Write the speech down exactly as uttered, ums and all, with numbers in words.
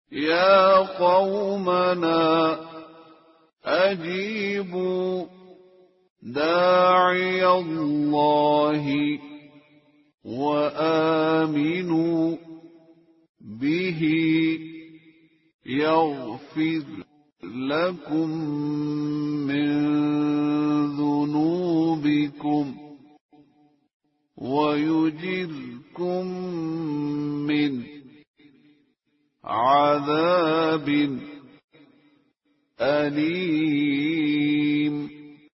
يا قومنا أجيبوا داعي الله وآمنوا به يغفر لكم من ذنوبكم ويجركم من عذاب أليم.